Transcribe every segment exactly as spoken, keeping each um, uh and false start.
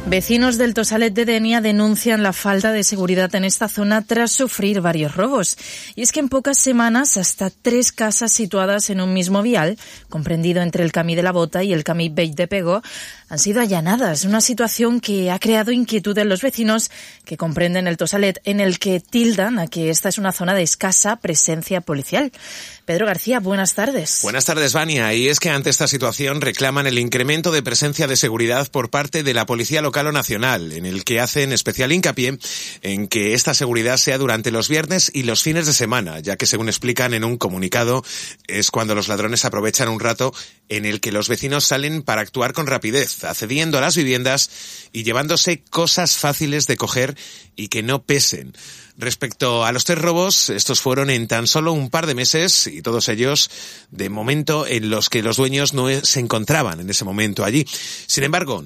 Vecinos del Tosalet de Denia denuncian la falta de seguridad en esta zona tras sufrir varios robos. Y es que en pocas semanas hasta tres casas situadas en un mismo vial, comprendido entre el Camí de la Bota y el Camí Vell de Pego, han sido allanadas. Una situación que ha creado inquietud en los vecinos que comprenden el Tosalet, en el que tildan a que esta es una zona de escasa presencia policial. Pedro García, buenas tardes. Buenas tardes, Vania. Y es que ante esta situación reclaman el incremento de presencia de seguridad por parte de la Policía Local o Nacional, en el que hacen especial hincapié en que esta seguridad sea durante los viernes y los fines de semana, ya que, según explican en un comunicado, es cuando los ladrones aprovechan un rato en el que los vecinos salen para actuar con rapidez, accediendo a las viviendas y llevándose cosas fáciles de coger y que no pesen. Respecto a los tres robos, estos fueron en tan solo un par de meses y todos ellos de momento en los que los dueños no se encontraban en ese momento allí. Sin embargo,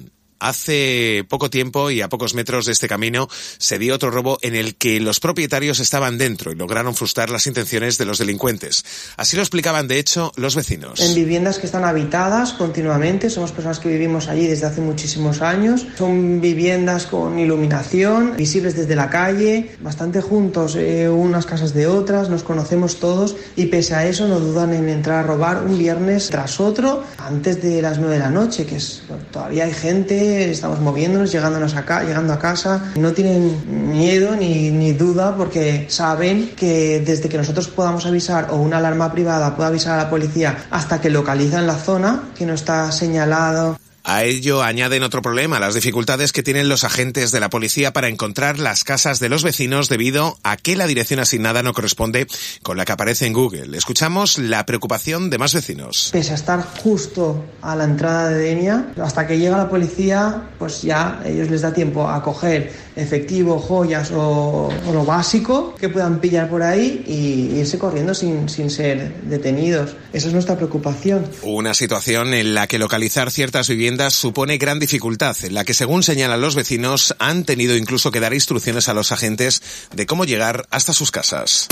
hace poco tiempo y a pocos metros de este camino se dio otro robo en el que los propietarios estaban dentro y lograron frustrar las intenciones de los delincuentes. Así lo explicaban, de hecho, los vecinos. En viviendas que están habitadas continuamente, somos personas que vivimos allí desde hace muchísimos años. Son viviendas con iluminación, visibles desde la calle, bastante juntos eh, unas casas de otras, nos conocemos todos y pese a eso no dudan en entrar a robar un viernes tras otro antes de las nueve de la noche, que es, bueno, todavía hay gente. Estamos moviéndonos, llegándonos acá, llegando a casa. No tienen miedo ni, ni duda porque saben que desde que nosotros podamos avisar o una alarma privada pueda avisar a la policía hasta que localizan la zona que no está señalado. A ello añaden otro problema, las dificultades que tienen los agentes de la policía para encontrar las casas de los vecinos debido a que la dirección asignada no corresponde con la que aparece en Google. Escuchamos la preocupación de más vecinos. Pese a estar justo a la entrada de Denia, hasta que llega la policía, pues ya ellos les da tiempo a coger efectivo, joyas o, o lo básico que puedan pillar por ahí y irse corriendo sin, sin ser detenidos. Esa es nuestra preocupación. Una situación en la que localizar ciertas viviendas supone gran dificultad, en la que, según señalan los vecinos, han tenido incluso que dar instrucciones a los agentes de cómo llegar hasta sus casas.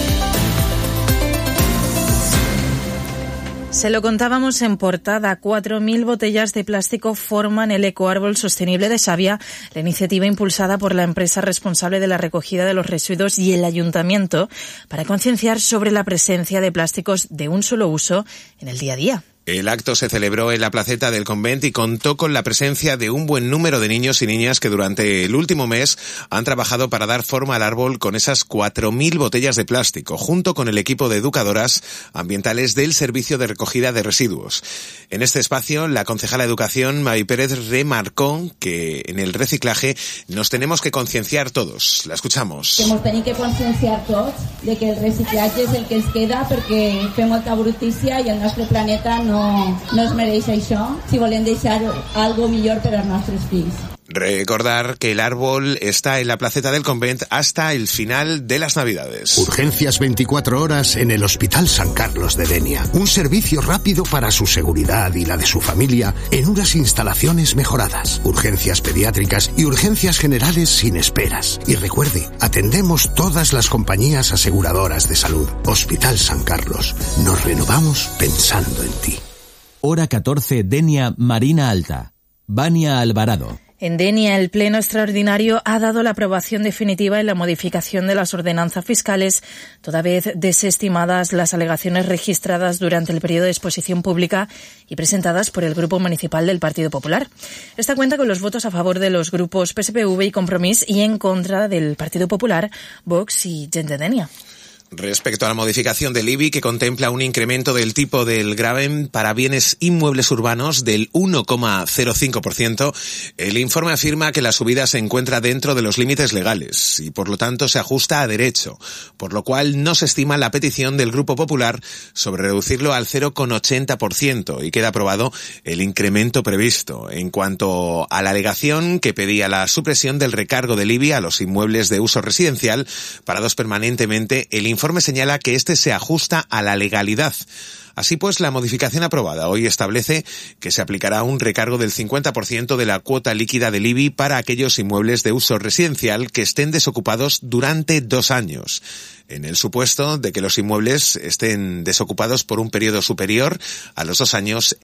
Se lo contábamos en portada. cuatro mil botellas de plástico forman el ecoárbol sostenible de Xavia, la iniciativa impulsada por la empresa responsable de la recogida de los residuos y el ayuntamiento para concienciar sobre la presencia de plásticos de un solo uso en el día a día. El acto se celebró en la placeta del Convent y contó con la presencia de un buen número de niños y niñas que durante el último mes han trabajado para dar forma al árbol con esas cuatro mil botellas de plástico, junto con el equipo de educadoras ambientales del Servicio de Recogida de Residuos. En este espacio, la concejala de Educación, Mavi Pérez, remarcó que en el reciclaje nos tenemos que concienciar todos. La escuchamos. Hemos tenido que concienciar tots de que el reciclatge és el que ens queda perquè fem molta brutícia i el nostre planeta no No, no es mereix això si volem deixar algo millor per als nostres fills. Recordar que el árbol está en la placeta del Convent hasta el final de las Navidades. Urgencias veinticuatro horas en el Hospital San Carlos de Denia. Un servicio rápido para su seguridad y la de su familia en unas instalaciones mejoradas. Urgencias pediátricas y urgencias generales sin esperas. Y recuerde, atendemos todas las compañías aseguradoras de salud. Hospital San Carlos. Nos renovamos pensando en ti. Hora catorce, Denia, Marina Alta. Vania Alvarado. En Denia, el Pleno Extraordinario ha dado la aprobación definitiva en la modificación de las ordenanzas fiscales, toda vez desestimadas las alegaciones registradas durante el periodo de exposición pública y presentadas por el Grupo Municipal del Partido Popular. Esta cuenta con los votos a favor de los grupos P S P V y Compromís y en contra del Partido Popular, Vox y Gent de Denia. Respecto a la modificación del I B I, que contempla un incremento del tipo del gravamen para bienes inmuebles urbanos del uno coma cero cinco por ciento, el informe afirma que la subida se encuentra dentro de los límites legales y, por lo tanto, se ajusta a derecho, por lo cual no se estima la petición del Grupo Popular sobre reducirlo al cero coma ochenta por ciento y queda aprobado el incremento previsto. En cuanto a la alegación que pedía la supresión del recargo del I B I a los inmuebles de uso residencial parados permanentemente, el informe El informe señala que este se ajusta a la legalidad. Así pues, la modificación aprobada hoy establece que se aplicará un recargo del cincuenta por ciento de la cuota líquida del I B I para aquellos inmuebles de uso residencial que estén desocupados durante dos años. En el supuesto de que los inmuebles estén desocupados por un periodo superior a los dos años